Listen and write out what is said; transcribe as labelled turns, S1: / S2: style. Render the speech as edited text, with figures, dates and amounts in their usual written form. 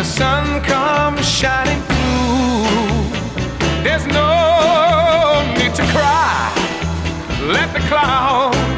S1: sun comes shining through. There's no need to cry. Let the clouds